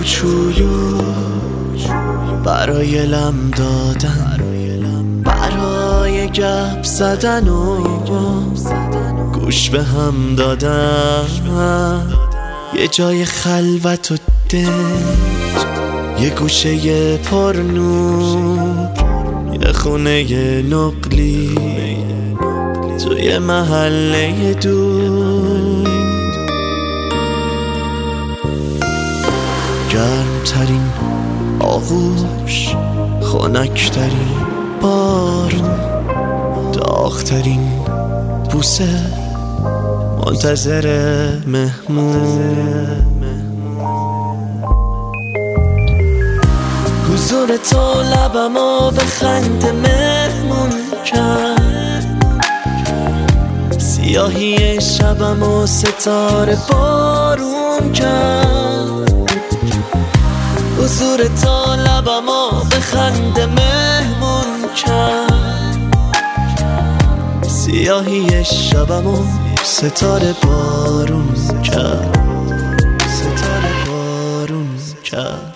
کوچولو برای لم دادن، برای گپ زدن و گوش به هم دادن، یه جای خلوت و دنج، یه گوشه پر نور، یه خونه نقلی توی محله دور، گرمترین آغوش، خنکترین بارون، داغترین بوسه، منتظر مهمون. حضور تو لبمو به خنده مهمون کرد، سیاهی شبمو ستاره بارون کرد. حضور تو لبمو به خنده مهمون کرد، سیاهی شبمو ستاره بارون کرد، ستاره بارون کرد.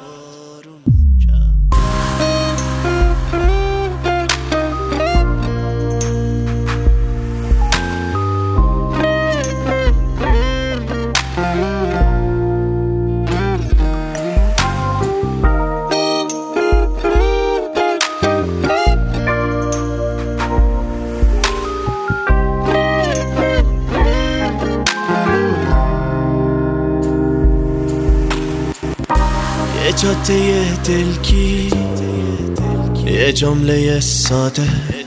یه جاده دلگیر، یه جمله ساده،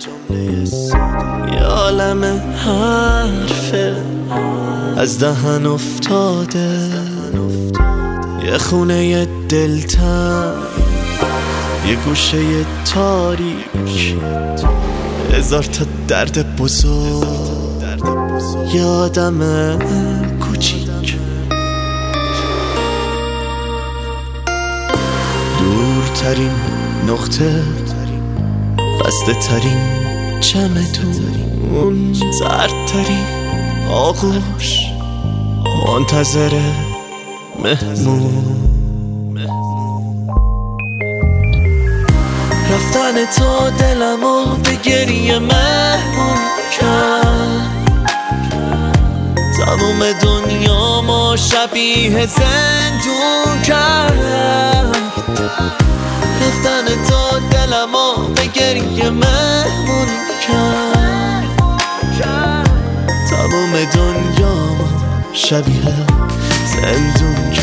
یه عالم حرفه از دهن افتاده، یه خونه دلتنگ، یه گوشه تاریک، هزار تا درد بزرگ، یه آدم کوچیک. دورترین نقطه، بسته ترین چمدون، زردترین آغوش، منتظر مهمون. رفتن تو دلمو به گریه مهمون کرد، تموم دنیامو شبیه زندون کرد. رفتن تو دلمو به گریه مهمون کرد، تموم دنیامو شبیه زندون